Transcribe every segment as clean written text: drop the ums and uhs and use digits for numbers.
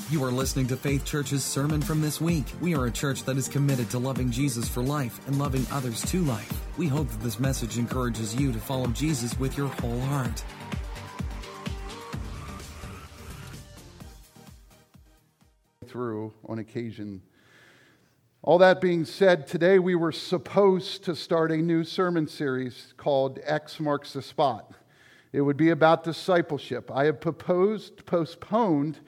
You are listening to Faith Church's sermon from this week. We are a church that is committed to loving Jesus for life and loving others to life. We hope that this message encourages you to follow Jesus with your whole heart. Through on occasion. All that being said, today we were supposed to start a new sermon series called X Marks the Spot. It would be about discipleship. I have postponed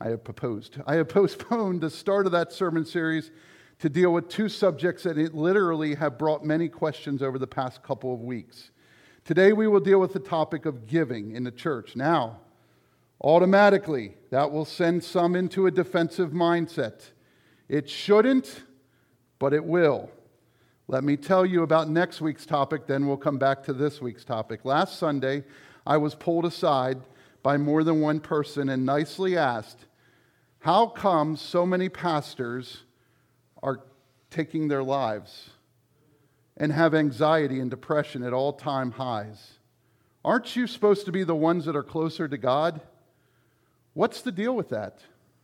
the start of that sermon series to deal with two subjects that literally have brought many questions over the past couple of weeks. Today we will deal with the topic of giving in the church. Now, automatically, that will send some into a defensive mindset. It shouldn't, but it will. Let me tell you about next week's topic, then we'll come back to this week's topic. Last Sunday, I was pulled aside by more than one person and nicely asked, how come so many pastors are taking their lives and have anxiety and depression at all-time highs? Aren't you supposed to be the ones that are closer to God? What's the deal with that?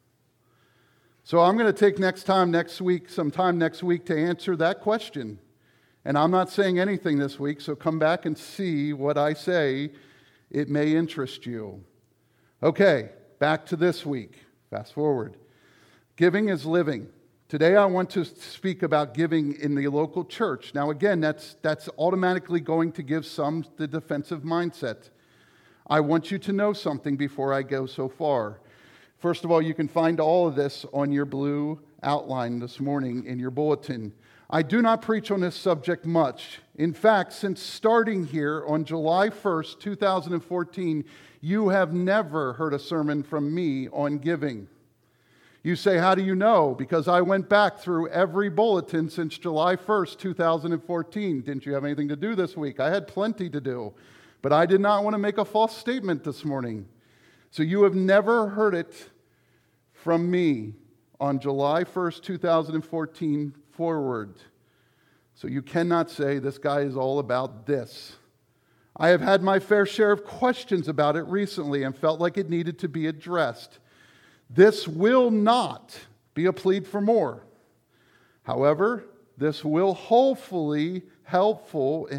So I'm going to take some time next week to answer that question. And I'm not saying anything this week, so come back and see what I say. It may interest you. Okay, back to this week. Fast forward. Giving is living. Today I want to speak about giving in the local church. Now again, that's automatically going to give some the defensive mindset. I want you to know something before I go so far. First of all, you can find all of this on your blue outline this morning in your bulletin. I do not preach on this subject much. In fact, since starting here on July 1st, 2014, you have never heard a sermon from me on giving. You say, how do you know? Because I went back through every bulletin since July 1st, 2014. Didn't you have anything to do this week? I had plenty to do. But I did not want to make a false statement this morning. So you have never heard it from me on July 1st, 2014 forward. So you cannot say this guy is all about this. I have had my fair share of questions about it recently and felt like it needed to be addressed. This will not be a plea for more. However, this will hopefully be helpful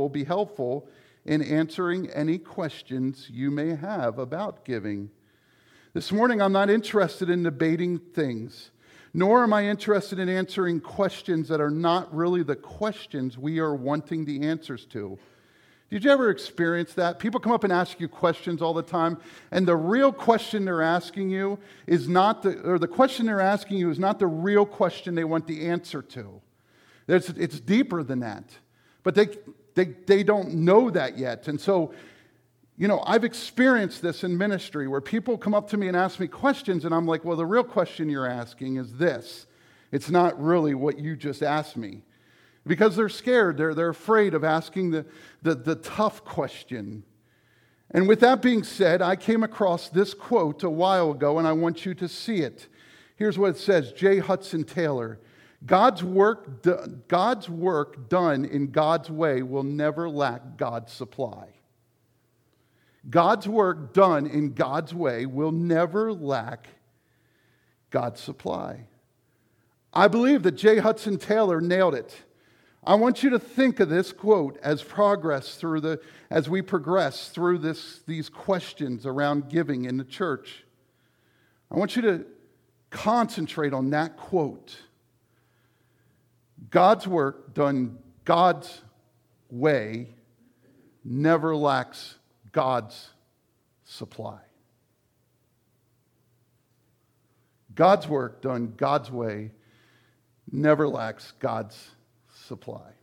in answering any questions you may have about giving. This morning, I'm not interested in debating things, nor am I interested in answering questions that are not really the questions we are wanting the answers to. Did you ever experience that? People come up and ask you questions all the time, and the real question they're asking you is not the real question they want the answer to. It's deeper than that. But they don't know that yet. And so, I've experienced this in ministry where people come up to me and ask me questions, and I'm like, well, the real question you're asking is this. It's not really what you just asked me. Because they're scared. They're afraid of asking the tough question. And with that being said, I came across this quote a while ago, and I want you to see it. Here's what it says, J. Hudson Taylor. God's work done in God's way will never lack God's supply. God's work done in God's way will never lack God's supply. I believe that J. Hudson Taylor nailed it. I want you to think of this quote as we progress through these questions around giving in the church. I want you to concentrate on that quote. God's work done God's way never lacks God's supply. God's work done God's way never lacks God's supply.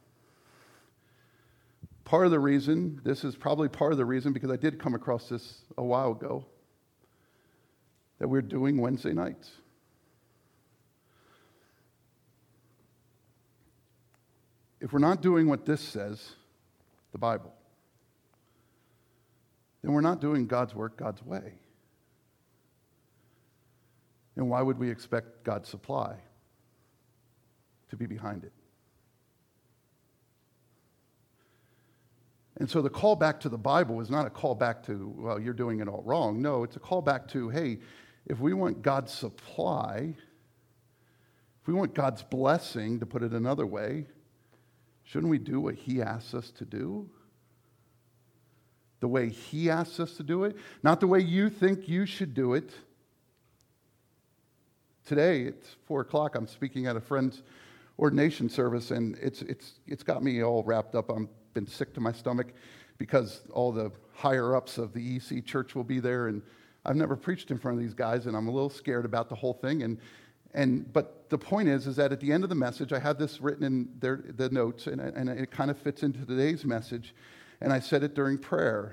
This is probably part of the reason, because I did come across this a while ago, that we're doing Wednesday nights. If we're not doing what this says, the Bible, then we're not doing God's work God's way. And why would we expect God's supply to be behind it? And so the call back to the Bible is not a call back to, well, you're doing it all wrong. No, it's a call back to, hey, if we want God's supply, if we want God's blessing, to put it another way, shouldn't we do what He asks us to do? The way He asks us to do it, not the way you think you should do it. Today, it's 4 o'clock, I'm speaking at a friend's ordination service, and it's got me all wrapped up. I've been sick to my stomach because all the higher-ups of the EC church will be there, and I've never preached in front of these guys, and I'm a little scared about the whole thing. But the point is that at the end of the message, I have this written in the notes, and it kind of fits into today's message, and I said it during prayer.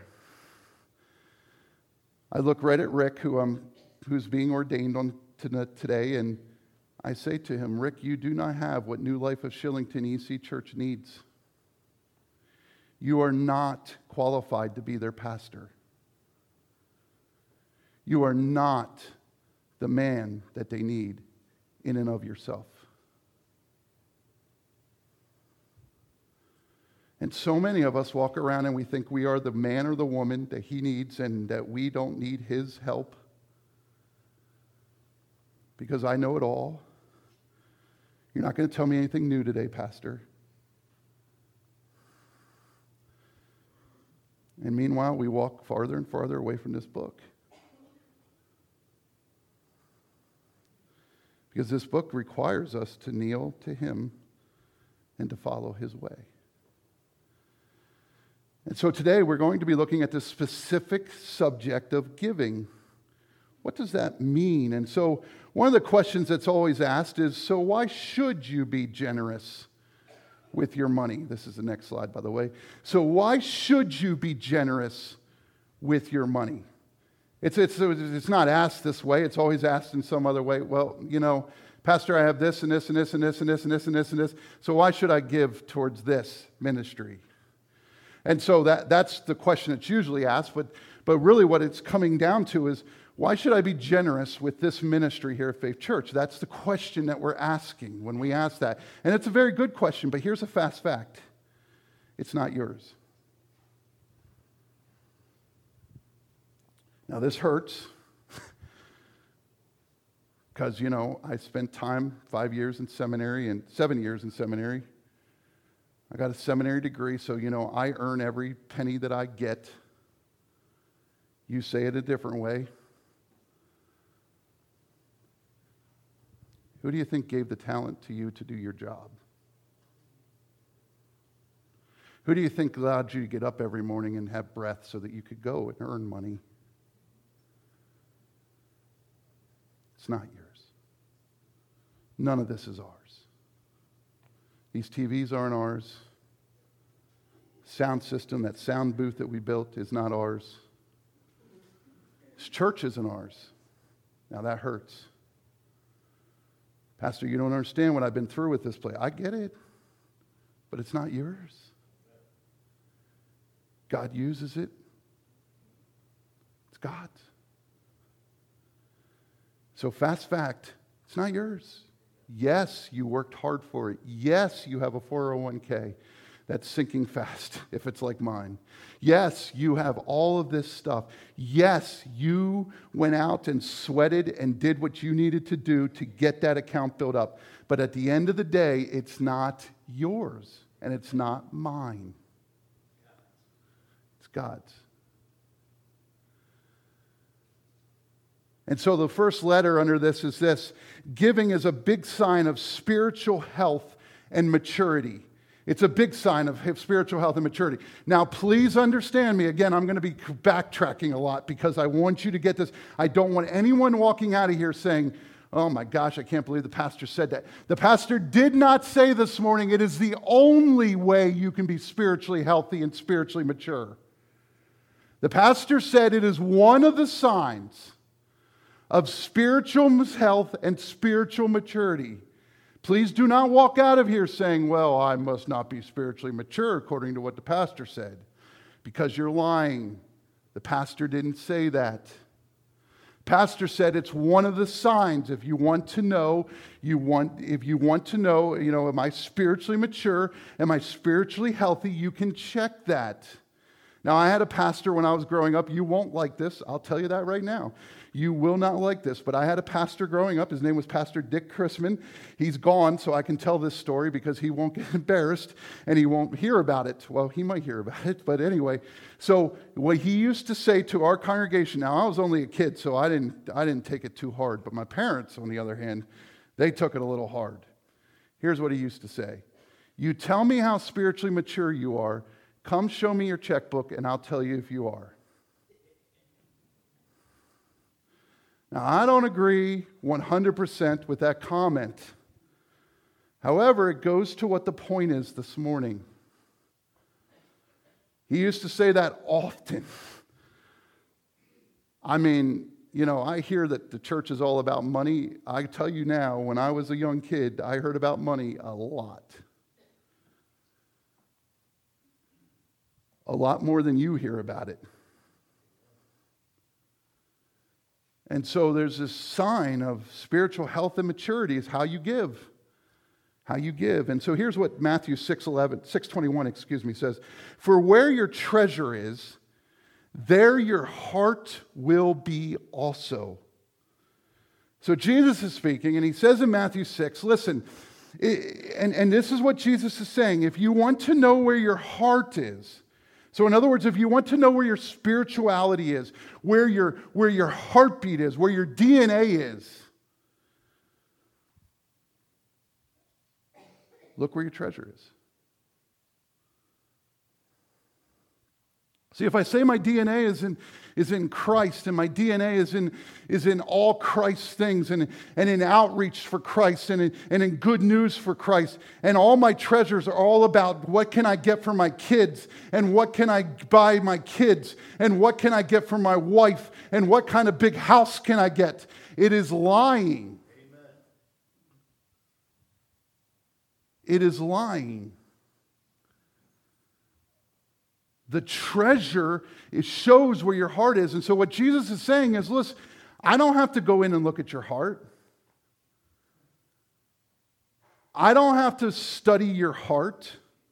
I look right at Rick, who's being ordained on today, and I say to him, Rick, you do not have what New Life of Shillington EC Church needs. You are not qualified to be their pastor. You are not the man that they need in and of yourself. And so many of us walk around and we think we are the man or the woman that he needs and that we don't need his help. Because I know it all. You're not going to tell me anything new today, Pastor. And meanwhile, we walk farther and farther away from this book. Because this book requires us to kneel to Him and to follow His way. And so today we're going to be looking at the specific subject of giving. What does that mean? And so one of the questions that's always asked is, so why should you be generous with your money? This is the next slide, by the way. So why should you be generous with your money? It's not asked this way. It's always asked in some other way. Well, Pastor, I have this and this and this and this and this and this and this and this. So why should I give towards this ministry? And so that's the question that's usually asked. But really what it's coming down to is, why should I be generous with this ministry here at Faith Church? That's the question that we're asking when we ask that. And it's a very good question, but here's a fast fact. It's not yours. Now this hurts because, I spent time 5 years in seminary and 7 years in seminary. I got a seminary degree, so, I earn every penny that I get. You say it a different way. Who do you think gave the talent to you to do your job? Who do you think allowed you to get up every morning and have breath so that you could go and earn money? It's not yours. None of this is ours. These TVs aren't ours. Sound system, that sound booth that we built is not ours. This church isn't ours. Now that hurts. Pastor, you don't understand what I've been through with this place. I get it, but it's not yours. God uses it. It's God's. So fast fact, it's not yours. Yes, you worked hard for it. Yes, you have a 401k that's sinking fast if it's like mine. Yes, you have all of this stuff. Yes, you went out and sweated and did what you needed to do to get that account built up. But at the end of the day, it's not yours and it's not mine. It's God's. And so the first letter under this is this: giving is a big sign of spiritual health and maturity. It's a big sign of spiritual health and maturity. Now, please understand me. Again, I'm going to be backtracking a lot because I want you to get this. I don't want anyone walking out of here saying, oh my gosh, I can't believe the pastor said that. The pastor did not say this morning it is the only way you can be spiritually healthy and spiritually mature. The pastor said it is one of the signs of spiritual health and spiritual maturity. Please do not walk out of here saying, well, I must not be spiritually mature according to what the pastor said, because you're lying. The pastor didn't say that. Pastor said it's one of the signs. If you want to know, am I spiritually mature? Am I spiritually healthy? You can check that. Now, I had a pastor when I was growing up. You won't like this. I'll tell you that right now. You will not like this, but I had a pastor growing up. His name was Pastor Dick Chrisman. He's gone, so I can tell this story because he won't get embarrassed and he won't hear about it. Well, he might hear about it, but anyway. So what he used to say to our congregation, now I was only a kid, so I didn't take it too hard, but my parents, on the other hand, they took it a little hard. Here's what he used to say. You tell me how spiritually mature you are. Come show me your checkbook and I'll tell you if you are. Now, I don't agree 100% with that comment. However, it goes to what the point is this morning. He used to say that often. I mean, I hear that the church is all about money. I tell you now, when I was a young kid, I heard about money a lot. A lot more than you hear about it. And so there's this sign of spiritual health and maturity is how you give. How you give. And so here's what Matthew 6:21 says. For where your treasure is, there your heart will be also. So Jesus is speaking, and he says in Matthew 6, listen, and this is what Jesus is saying. If you want to know where your heart is, so in other words, if you want to know where your spirituality is, where your heartbeat is, where your DNA is, look where your treasure is. See, if I say my DNA is in Christ, and my DNA is in all Christ's things, and in outreach for Christ, and in good news for Christ, and all my treasures are all about what can I get for my kids, and what can I buy my kids, and what can I get for my wife, and what kind of big house can I get, it is lying. Amen. It is lying. The treasure, it shows where your heart is. And so what Jesus is saying is, listen, I don't have to go in and look at your heart. I don't have to study your heart.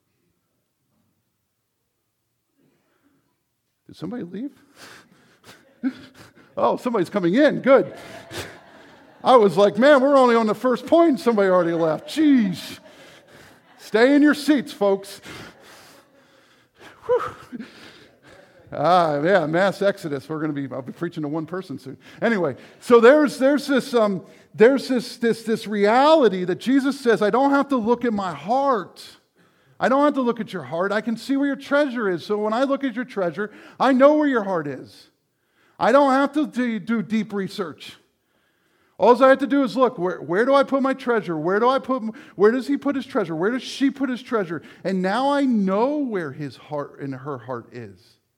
Did somebody leave? Oh, somebody's coming in. Good. I was like, man, we're only on the first point. Somebody already left. Jeez. Stay in your seats, folks. Yeah, mass exodus. I'll be preaching to one person soon. Anyway, so there's this reality that Jesus says, I don't have to look at my heart. I don't have to look at your heart. I can see where your treasure is. So when I look at your treasure, I know where your heart is. I don't have to do deep research. All I have to do is look, where do I put my treasure? Where does he put his treasure? Where does she put his treasure? And now I know where his heart and her heart is.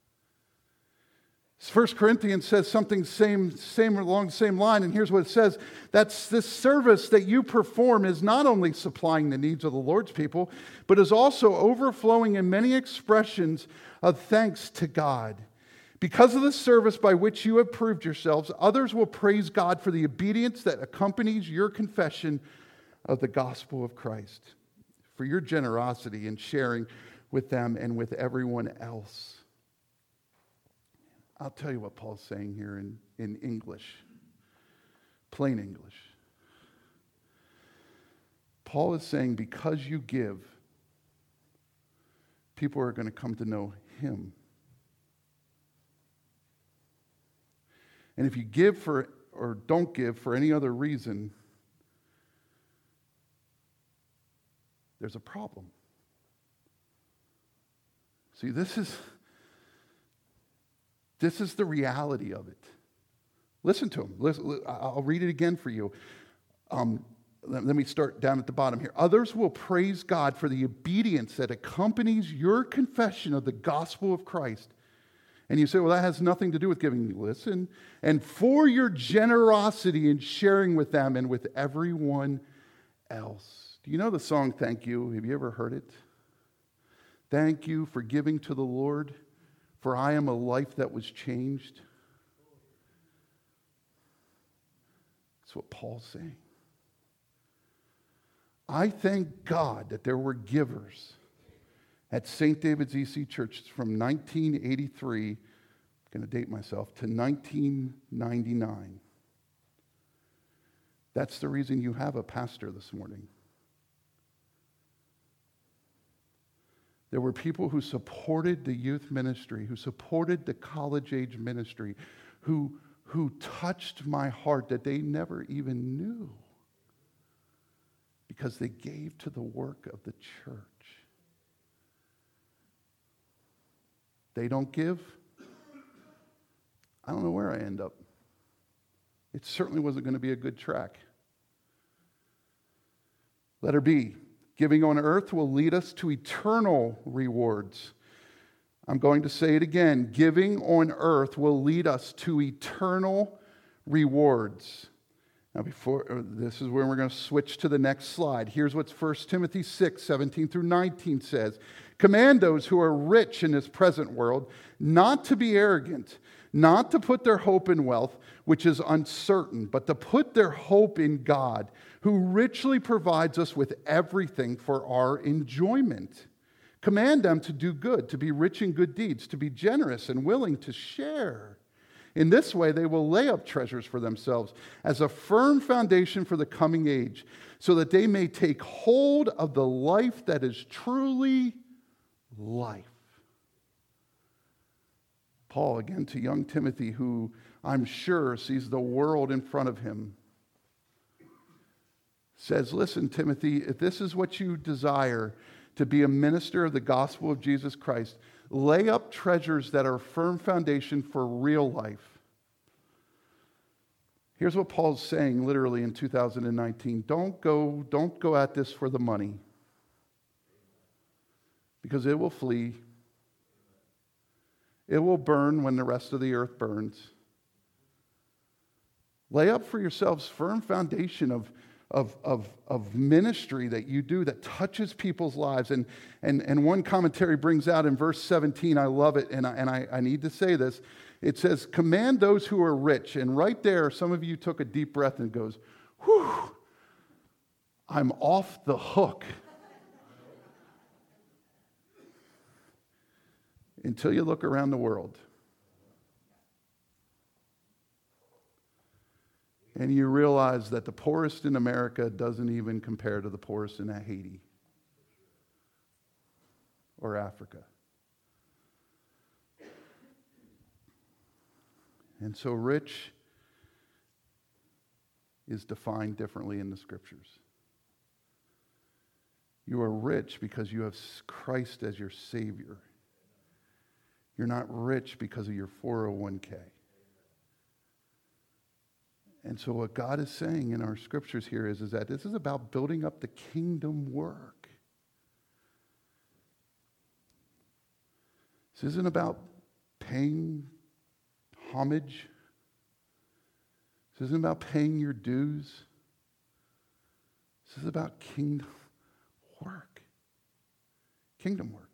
1 Corinthians says something same along the same line, and here's what it says. That's this service that you perform is not only supplying the needs of the Lord's people, but is also overflowing in many expressions of thanks to God. Because of the service by which you have proved yourselves, others will praise God for the obedience that accompanies your confession of the gospel of Christ, for your generosity in sharing with them and with everyone else. I'll tell you what Paul's saying here in English, plain English. Paul is saying because you give, people are going to come to know him. And if you give for or don't give for any other reason, there's a problem. See, this is the reality of it. Listen to him. I'll read it again for you. Let me start down at the bottom here. Others will praise God for the obedience that accompanies your confession of the gospel of Christ. And you say, well, that has nothing to do with giving. Listen. And for your generosity in sharing with them and with everyone else. Do you know the song, Thank You? Have you ever heard it? Thank you for giving to the Lord, for I am a life that was changed. That's what Paul's saying. I thank God that there were givers at St. David's EC Church from 1983, going to date myself, to 1999. That's the reason you have a pastor this morning. There were people who supported the youth ministry, who supported the college-age ministry, who touched my heart that they never even knew because they gave to the work of the church. They don't give, I don't know where I end up. It certainly wasn't going to be a good track. Letter B, giving on earth will lead us to eternal rewards. I'm going to say it again. Giving on earth will lead us to eternal rewards. Now, this is where we're going to switch to the next slide. Here's what 1 Timothy 6, 17 through 19 says. Command those who are rich in this present world not to be arrogant, not to put their hope in wealth, which is uncertain, but to put their hope in God, who richly provides us with everything for our enjoyment. Command them to do good, to be rich in good deeds, to be generous and willing to share. In this way, they will lay up treasures for themselves as a firm foundation for the coming age, so that they may take hold of the life that is truly life. Paul, again, to young Timothy, who I'm sure sees the world in front of him, says, listen, Timothy, if this is what you desire, to be a minister of the gospel of Jesus Christ, lay up treasures that are a firm foundation for real life. Here's what Paul's saying literally in 2019. Don't go at this for the money, because it will flee. It will burn when the rest of the earth burns. Lay up for yourselves firm foundation of ministry that you do that touches people's lives. And one commentary brings out in verse 17, I love it, and I need to say this. It says, command those who are rich. And right there, some of you took a deep breath and goes, whew, I'm off the hook. Until you look around the world. And you realize that the poorest in America doesn't even compare to the poorest in Haiti or Africa. And so rich is defined differently in the scriptures. You are rich because you have Christ as your Savior. You're not rich because of your 401k. And so what God is saying in our scriptures here is that this is about building up the kingdom work. This isn't about paying homage. This isn't about paying your dues. This is about kingdom work. Kingdom work.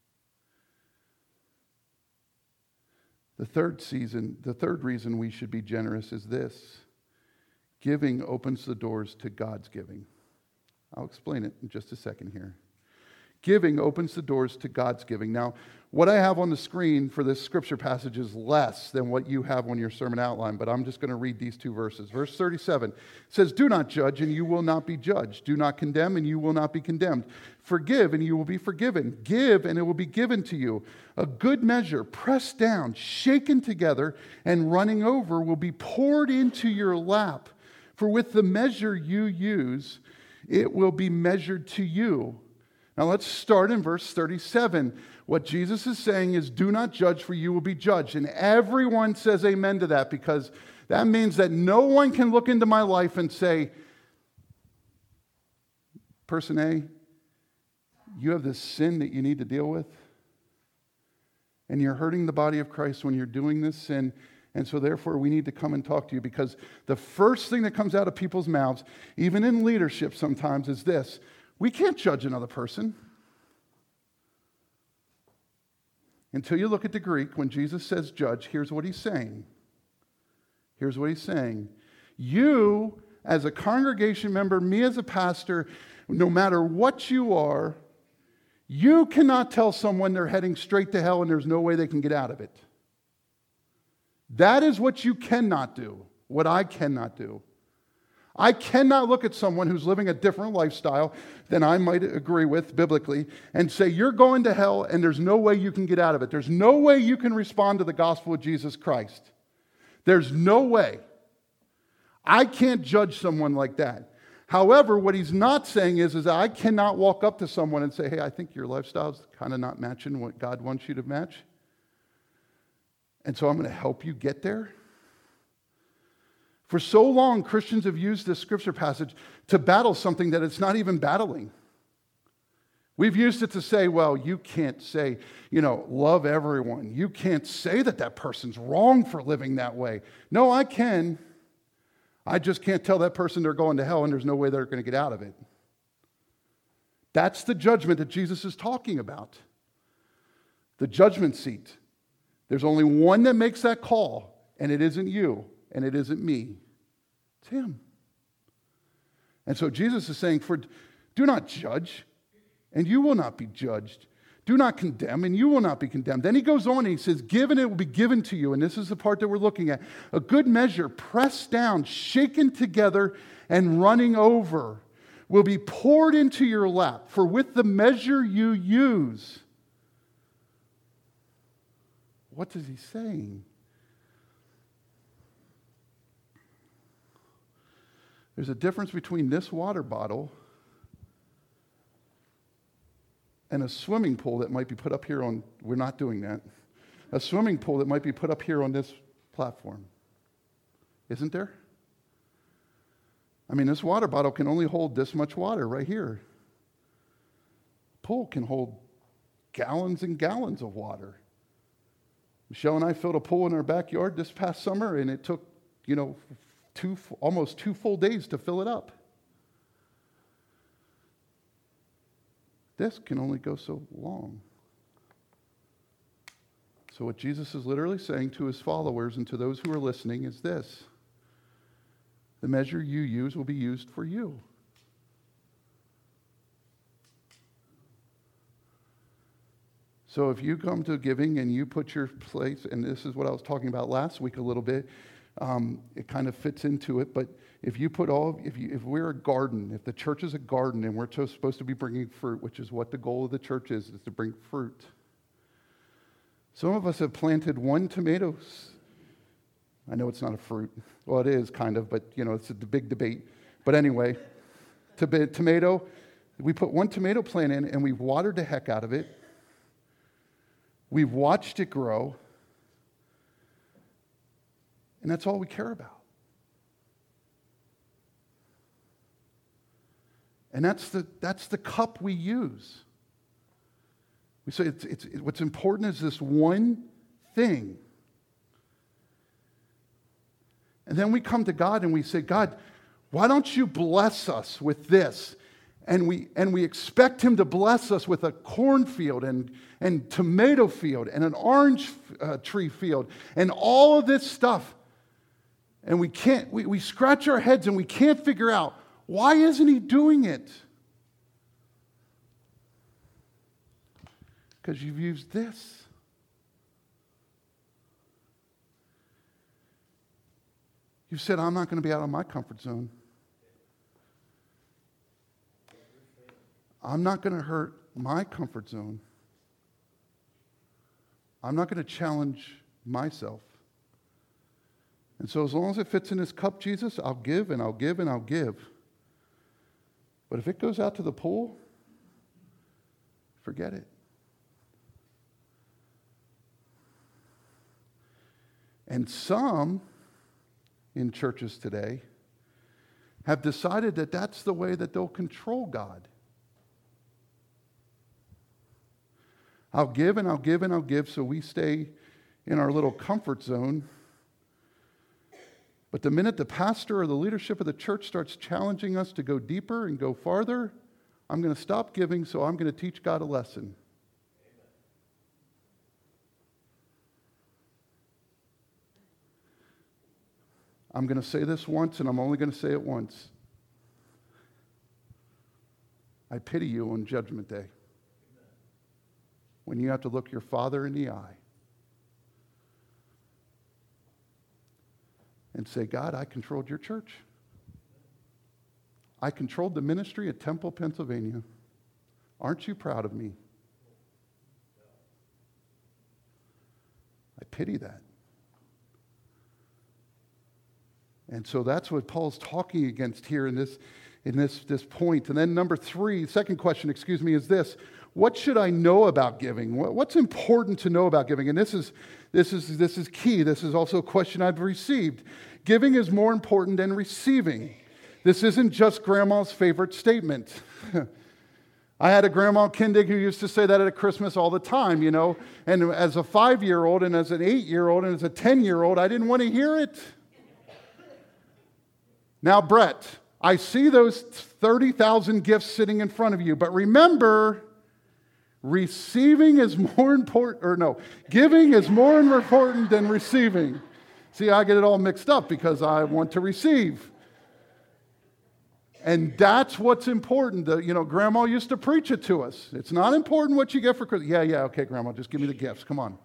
The third reason we should be generous is this. Giving opens the doors to God's giving. I'll explain it in just a second here. Giving opens the doors to God's giving. Now, what I have on the screen for this scripture passage is less than what you have on your sermon outline, but I'm just going to read these two verses. Verse 37 says, do not judge, and you will not be judged. Do not condemn, and you will not be condemned. Forgive, and you will be forgiven. Give, and it will be given to you. A good measure, pressed down, shaken together, and running over will be poured into your lap. For with the measure you use, it will be measured to you. Now let's start in verse 37. What Jesus is saying is, do not judge, for you will be judged. And everyone says amen to that, because that means that no one can look into my life and say, person A, you have this sin that you need to deal with, and you're hurting the body of Christ when you're doing this sin, and so therefore we need to come and talk to you, because the first thing that comes out of people's mouths, even in leadership sometimes, is this: we can't judge another person. Until you look at the Greek, when Jesus says judge, here's what he's saying. Here's what he's saying. You, as a congregation member, me as a pastor, no matter what you are, you cannot tell someone they're heading straight to hell and there's no way they can get out of it. That is what you cannot do, what I cannot do. I cannot look at someone who's living a different lifestyle than I might agree with biblically and say, you're going to hell and there's no way you can get out of it. There's no way you can respond to the gospel of Jesus Christ. There's no way. I can't judge someone like that. However, what he's not saying is that I cannot walk up to someone and say, hey, I think your lifestyle's kind of not matching what God wants you to match. And so I'm going to help you get there. For so long, Christians have used this scripture passage to battle something that it's not even battling. We've used it to say, well, you can't say, love everyone. You can't say that person's wrong for living that way. No, I can. I just can't tell that person they're going to hell and there's no way they're going to get out of it. That's the judgment that Jesus is talking about. The judgment seat. There's only one that makes that call, and it isn't you. And it isn't me. It's him. And so Jesus is saying, do not judge, and you will not be judged. Do not condemn, and you will not be condemned. Then he goes on and he says, give and it will be given to you. And this is the part that we're looking at. A good measure, pressed down, shaken together, and running over will be poured into your lap. For with the measure you use. What is he saying? There's a difference between this water bottle and a swimming pool that might be put up here on, we're not doing that, a swimming pool that might be put up here on this platform. Isn't there? I mean, this water bottle can only hold this much water right here. Pool can hold gallons and gallons of water. Michelle and I filled a pool in our backyard this past summer, and it took, almost 2 full days to fill it up. This can only go so long. So what Jesus is literally saying to his followers and to those who are listening is this: the measure you use will be used for you. So if you come to giving and you put your place, and this is what I was talking about last week a little bit, it kind of fits into it, but if we're a garden, if the church is a garden and we're supposed to be bringing fruit, which is what the goal of the church is to bring fruit. Some of us have planted one tomato. I know it's not a fruit. Well, it is kind of, but it's a big debate. But anyway, tomato, we put one tomato plant in and we've watered the heck out of it. We've watched it grow. And that's all we care about. And that's the cup we use. We say what's important is this one thing. And then we come to God and we say, God, why don't you bless us with this? And we expect him to bless us with a cornfield and tomato field and an orange tree field and all of this stuff. And we scratch our heads and we can't figure out, why isn't he doing it? Because you've used this. You said, I'm not going to be out of my comfort zone. I'm not going to hurt my comfort zone. I'm not going to challenge myself. And so as long as it fits in this cup, Jesus, I'll give and I'll give and I'll give. But if it goes out to the pool, forget it. And some in churches today have decided that that's the way that they'll control God. I'll give and I'll give and I'll give so we stay in our little comfort zone. But the minute the pastor or the leadership of the church starts challenging us to go deeper and go farther, I'm going to stop giving, so I'm going to teach God a lesson. I'm going to say this once, and I'm only going to say it once. I pity you on Judgment Day when you have to look your Father in the eye and say, God, I controlled your church. I controlled the ministry at Temple, Pennsylvania. Aren't you proud of me? I pity that. And so that's what Paul's talking against here in this point. And then second question, is this: what should I know about giving? What's important to know about giving? And this is key. This is also a question I've received. Giving is more important than receiving. This isn't just grandma's favorite statement. I had a grandma Kindig who used to say that at Christmas all the time, And as a 5-year-old and as an 8-year-old and as a 10-year-old, I didn't want to hear it. Now, Brett, I see those 30,000 gifts sitting in front of you, but remember, giving is more important than receiving. See, I get it all mixed up because I want to receive. And that's what's important. Grandma used to preach it to us. It's not important what you get for Christmas. Yeah, okay, Grandma, just give me the gifts. Come on.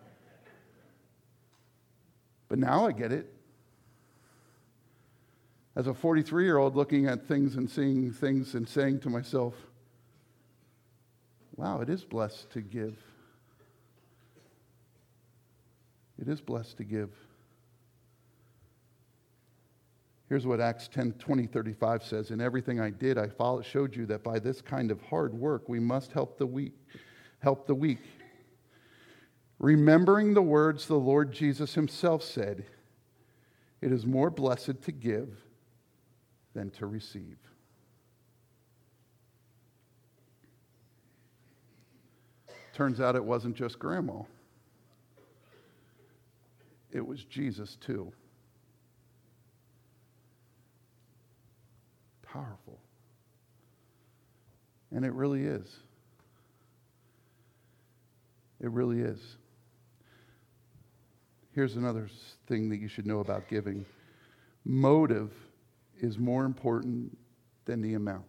But now I get it. As a 43-year-old looking at things and seeing things and saying to myself, wow, it is blessed to give. It is blessed to give. Here's what Acts 10:20-35 says. In everything I did, I showed you that by this kind of hard work, we must help the weak. Remembering the words the Lord Jesus himself said, it is more blessed to give than to receive. Turns out it wasn't just Grandma. It was Jesus too. Powerful. And it really is. It really is. Here's another thing that you should know about giving. Motive is more important than the amount.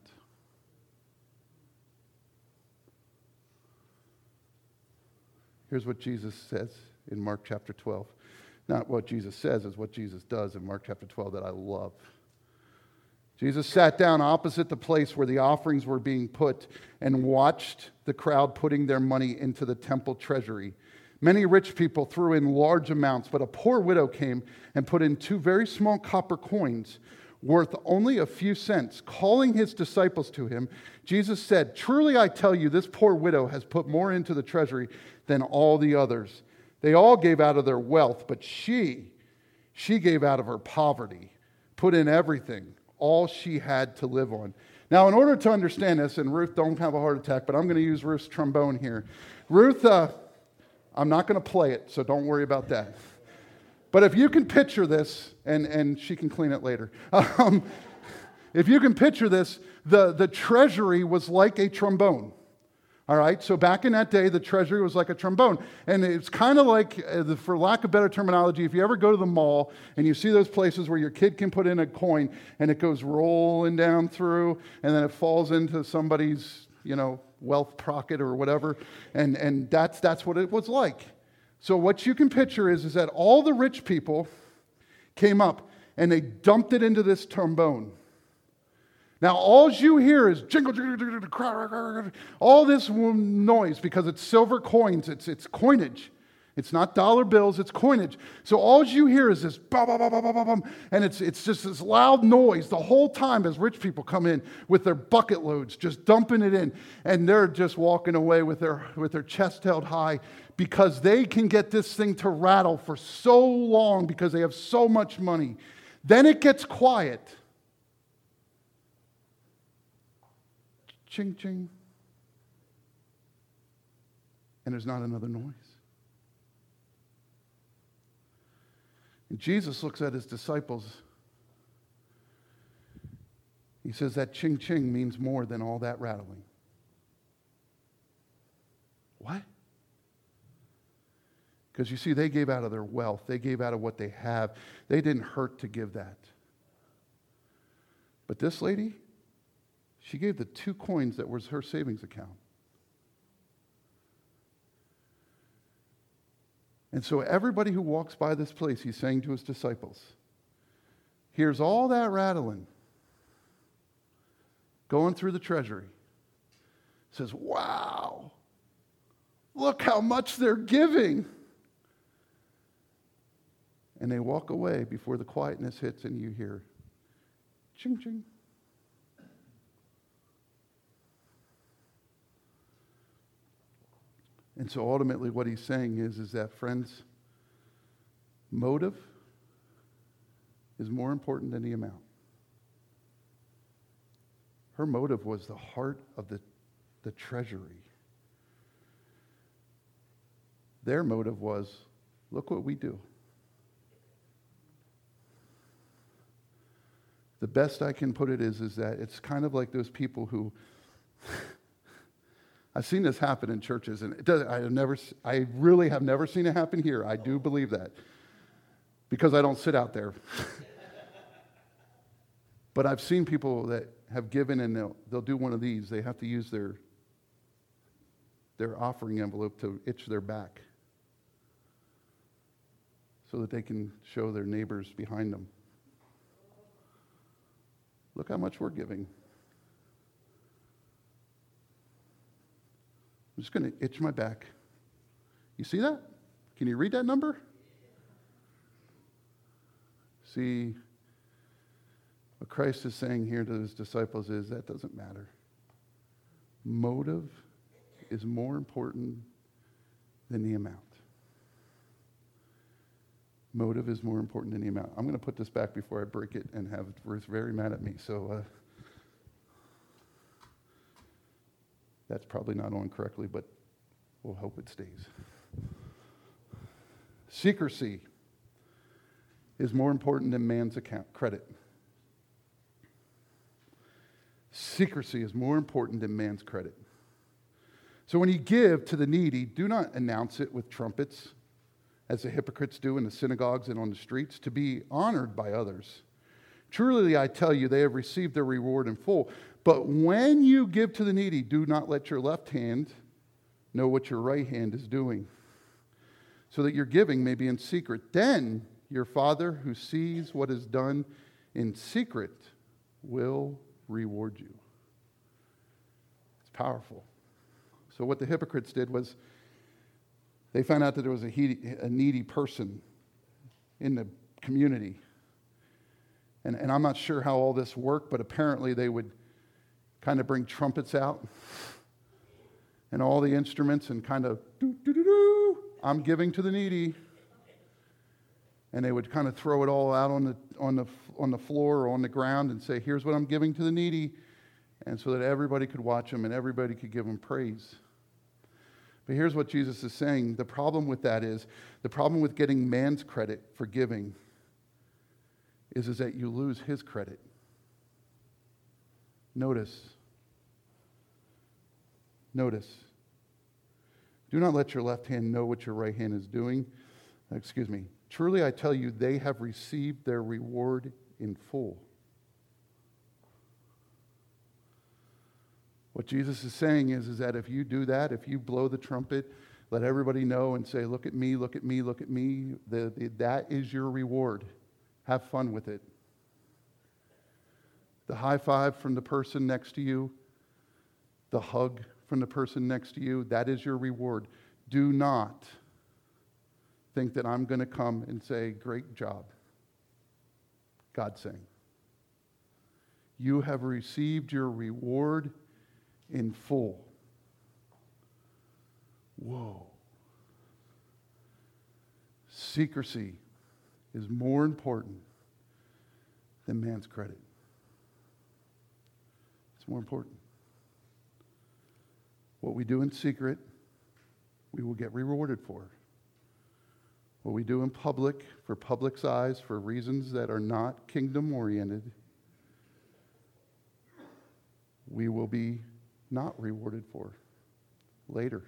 Here's what Jesus says in Mark chapter 12. Not what Jesus says, is what Jesus does in Mark chapter 12 that I love. Jesus sat down opposite the place where the offerings were being put and watched the crowd putting their money into the temple treasury. Many rich people threw in large amounts, but a poor widow came and put in 2 very small copper coins worth only a few cents. Calling his disciples to him, Jesus said, "Truly I tell you, this poor widow has put more into the treasury than all the others. They all gave out of their wealth, but she gave out of her poverty, put in everything, all she had to live on." Now, in order to understand this, and Ruth, don't have a heart attack, but I'm going to use Ruth's trombone here. Ruth, I'm not going to play it, so don't worry about that. But if you can picture this, and she can clean it later. If you can picture this, the treasury was like a trombone. All right, so back in that day, the treasury was like a trombone. And it's kind of like, for lack of better terminology, if you ever go to the mall and you see those places where your kid can put in a coin and it goes rolling down through and then it falls into somebody's, wealth pocket or whatever, and that's what it was like. So what you can picture is that all the rich people came up and they dumped it into this trombone. Now, all you hear is jingle, jingle, jingle, jingle, all this noise because it's silver coins, it's coinage. It's not dollar bills, it's coinage. So all you hear is this bum, bum, bum, bum, bum, bum, and it's just this loud noise the whole time as rich people come in with their bucket loads, just dumping it in, and they're just walking away with their chest held high because they can get this thing to rattle for so long because they have so much money. Then it gets quiet. Ching, ching. And there's not another noise. And Jesus looks at his disciples. He says that ching, ching means more than all that rattling. What? Because you see, they gave out of their wealth. They gave out of what they have. They didn't hurt to give that. But this lady, she gave the 2 coins that was her savings account. And so everybody who walks by this place, he's saying to his disciples, hears all that rattling going through the treasury, says, wow, look how much they're giving. And they walk away before the quietness hits and you hear, ching, ching. And so ultimately what he's saying is that, friends, motive is more important than the amount. Her motive was the heart of the treasury. Their motive was, look what we do. The best I can put it is that it's kind of like those people who, I've seen this happen in churches, and I really have never seen it happen here. I do believe that, because I don't sit out there. But I've seen people that have given, and they'll do one of these. They have to use their offering envelope to itch their back so that they can show their neighbors behind them, look how much we're giving. I'm just going to itch my back. You see that? Can you read that number? See, what Christ is saying here to his disciples is that doesn't matter. Motive is more important than the amount. Motive is more important than the amount. I'm going to put this back before I break it and have Ruth very mad at me. So that's probably not on correctly, but we'll hope it stays. Secrecy is more important than man's credit. Secrecy is more important than man's credit. So when you give to the needy, do not announce it with trumpets, as the hypocrites do in the synagogues and on the streets, to be honored by others. Truly, I tell you, they have received their reward in full. But when you give to the needy, do not let your left hand know what your right hand is doing, so that your giving may be in secret. Then your Father, who sees what is done in secret, will reward you. It's powerful. So what the hypocrites did was they found out that there was a needy person in the community. And I'm not sure how all this worked, but apparently they would kind of bring trumpets out and all the instruments and kind of, doo-doo-doo-doo, I'm giving to the needy. And they would kind of throw it all out on the floor or on the ground and say, here's what I'm giving to the needy. And so that everybody could watch them and everybody could give them praise. But here's what Jesus is saying. The problem with that is, the problem with getting man's credit for giving is that you lose his credit. Notice. Do not let your left hand know what your right hand is doing. Truly I tell you, they have received their reward in full. What Jesus is saying is that if you do that, if you blow the trumpet, let everybody know and say, look at me, look at me, look at me, that is your reward. Have fun with it. The high five from the person next to you, the hug from the person next to you, that is your reward. Do not think that I'm going to come and say, great job. God's saying, you have received your reward in full. Whoa. Secrecy is more important than man's credit. It's more important. What we do in secret, we will get rewarded for. What we do in public, for public's eyes, for reasons that are not kingdom-oriented, we will be not rewarded for later.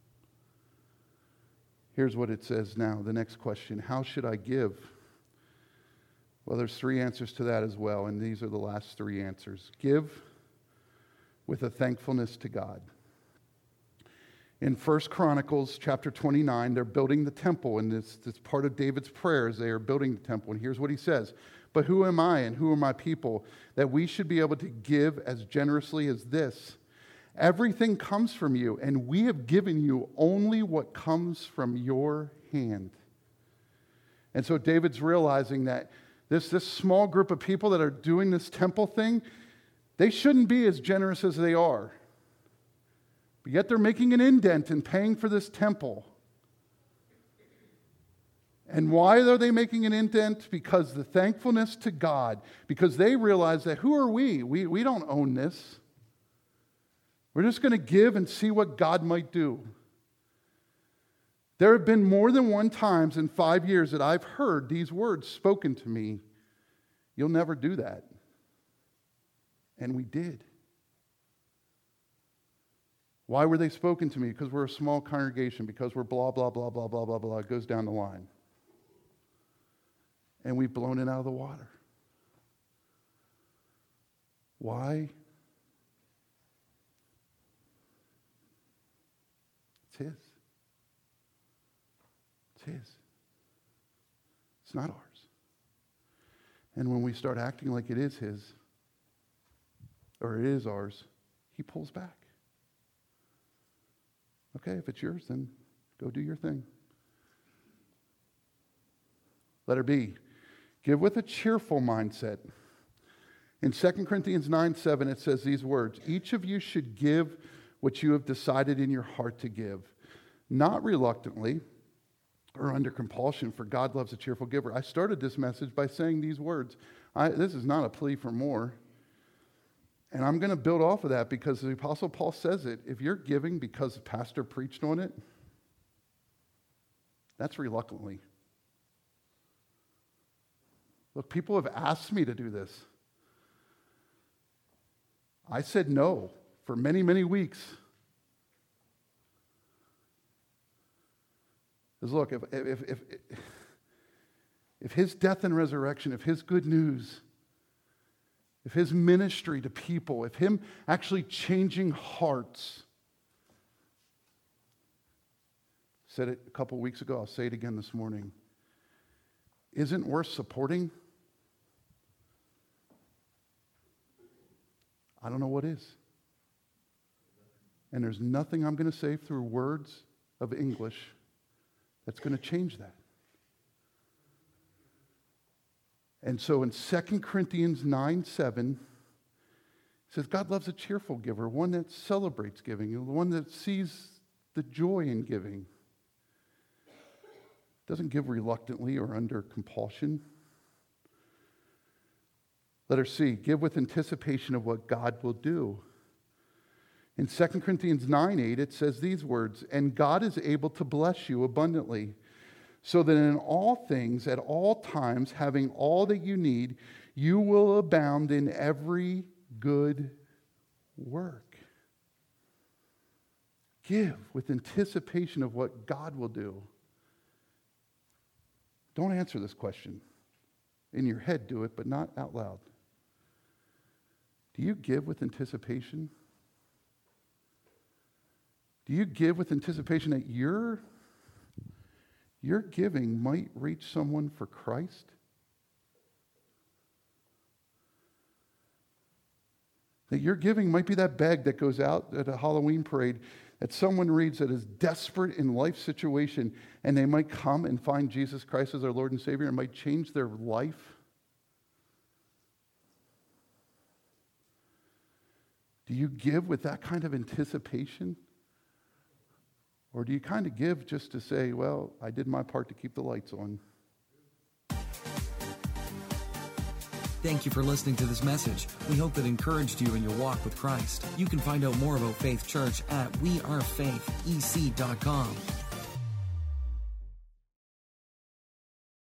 Here's what it says now, the next question. How should I give? Well, there's three answers to that as well, and these are the last three answers. Give with a thankfulness to God. In 1 Chronicles chapter 29, they're building the temple, and it's part of David's prayers. They are building the temple, and here's what he says. But who am I and who are my people that we should be able to give as generously as this? Everything comes from you, and we have given you only what comes from your hand. And so David's realizing that this small group of people that are doing this temple thing, they shouldn't be as generous as they are. But yet they're making an indent in paying for this temple. And why are they making an indent? Because the thankfulness to God, because they realize that who are we? We don't own this. We're just going to give and see what God might do. There have been more than one times in 5 years that I've heard these words spoken to me. You'll never do that. And we did. Why were they spoken to me? Because we're a small congregation, because we're blah, blah, blah, blah, blah, blah, blah. It goes down the line. And we've blown it out of the water. Why? It's His. It's His. It's not ours. And when we start acting like it is His, or it is ours, He pulls back. Okay, if it's yours, then go do your thing. Letter B, give with a cheerful mindset. In 2 Corinthians 9:7, it says these words, each of you should give what you have decided in your heart to give, not reluctantly or under compulsion, for God loves a cheerful giver. I started this message by saying these words. This is not a plea for more. And I'm going to build off of that because the Apostle Paul says it. If you're giving because the pastor preached on it, that's reluctantly. Look, people have asked me to do this. I said no for many, many weeks. Because look, if His death and resurrection, if His good news, if His ministry to people, if Him actually changing hearts, I said it a couple weeks ago, I'll say it again this morning, isn't worth supporting, I don't know what is. And there's nothing I'm going to say through words of English that's going to change that. And so in 2 Corinthians 9:7, it says God loves a cheerful giver, one that celebrates giving, one that sees the joy in giving. Doesn't give reluctantly or under compulsion. Letter C, give with anticipation of what God will do. In 2 Corinthians 9:8, it says these words, and God is able to bless you abundantly, so that in all things, at all times, having all that you need, you will abound in every good work. Give with anticipation of what God will do. Don't answer this question. In your head, do it, but not out loud. Do you give with anticipation? Do you give with anticipation that your giving might reach someone for Christ? That your giving might be that bag that goes out at a Halloween parade that someone reads that is desperate in life situation, and they might come and find Jesus Christ as their Lord and Savior and might change their life. Do you give with that kind of anticipation? Or do you kind of give just to say, well, I did my part to keep the lights on? Thank you for listening to this message. We hope it encouraged you in your walk with Christ. You can find out more about Faith Church at wearefaithec.com.